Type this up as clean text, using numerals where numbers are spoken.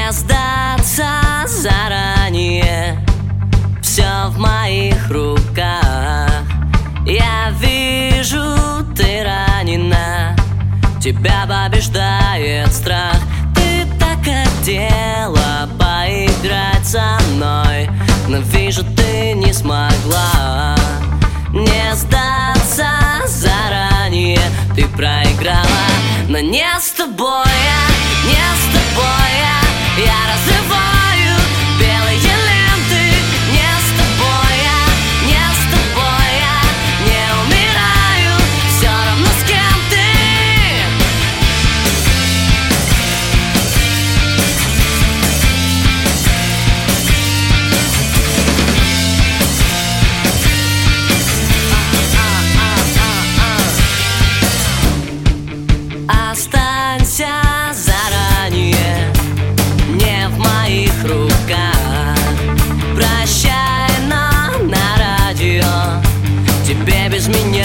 Не сдаться заранее, все в моих руках. Я вижу, ты ранена, тебя побеждает страх. Ты так хотела поиграть со мной, но вижу, ты не смогла. Не сдаться заранее, ты проиграла. Но не с тобой я, не с тобой я разрываю белые ленты. Не с тобой я, не с тобой я не умираю, все равно с кем ты. Останься заранее, не в моих руках. Прощай, но на радио тебе без меня